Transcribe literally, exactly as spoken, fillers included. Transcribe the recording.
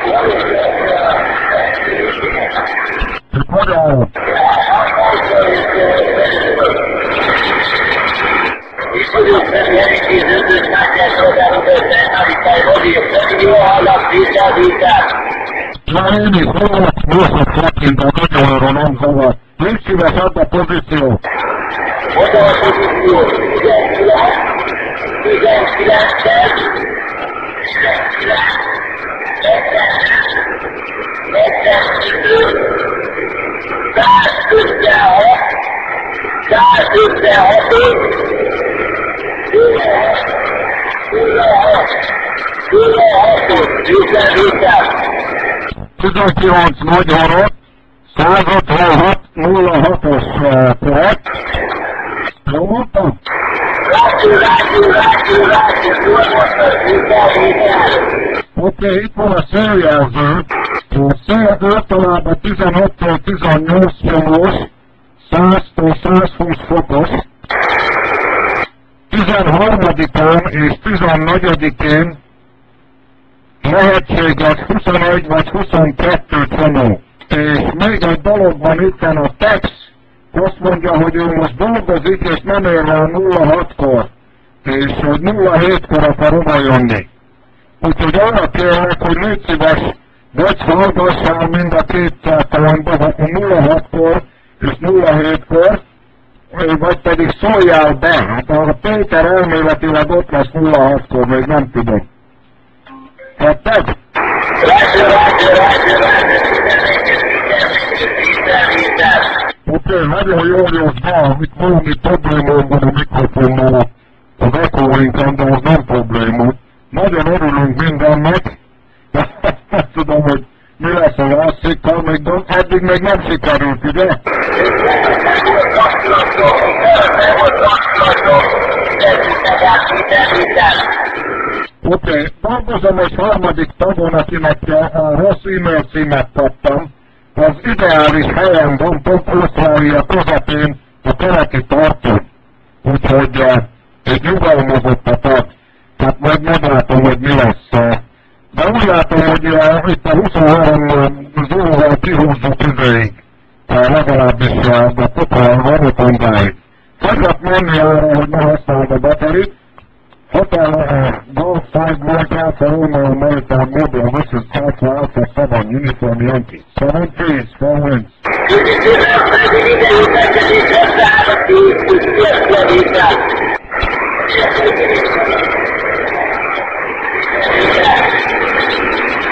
Itt magyar. Ja én is hallok, most fokint a nagyolra nem zavar. Légy szíves, add a pozíciót. Oda a pozíció, tizenkilenc, tizenkilences, tizenkilenc, negyvenkettő, százötvenhat, százötvenhat, huszonhat, huszonhat, huszonhat, tizenöt, tizenkilenc magyarok, százötvenhat nulla hatos korrekt. Jó mondtam? Rácsú, rácsú, rácsú, rácsú, nyolcvanas, tizenöt. Oké, itt van a széljelző. A szél általában tizenöttől tizennyolc fokos, száztól százhúsz fokos. tizenharmadikán és tizennegyedikén lehetséges huszonegy vagy huszonkettő csomó. És még egy dolog van itten, a Tex azt mondja, hogy ő most dolgozik és nem ér rá nulla hatkor, és hogy nulla hétkor akar oda jönni. Úgyhogy arra kérlek, hogy légy szíves, vagy hallgassál mind a két tartalomba, nulla hatkor és nulla hétkor, vagy pedig szóljál be. Hát a Péter elméletileg ott lesz nulla hatkor, még nem tudom. Tetted? Oké, nagyon jól jössz be, itt valami probléma van a mikrofonnal az echoinken, de az nem probléma. Nagyon örülünk mindennek, de nem tudom, hogy mi lesz a játszikkal, még nem, eddig még nem sikerült, ugye? Oké, okay. Dolgozom egy harmadik tagon, akinek a rossz e-mail címet kaptam. Az ideális helyen van, pont Ausztrália közepén, a keleti tartón. Úgyhogy egy nyugalmazott a tart. Tehát majd meglátom, hogy mi lesz. De úgy látom, hogy itt a huszonhárom zóval kihúzzuk idejig. Legalábbis a kopal marotondáig. Fogok menni arra, hogy ne használd a baterit. Hotel uh, Golf five Mike Alpha Romeo American Mobile, this is Alpha Alpha seven Uniform Yankee. seven trees, four winds. Thank you.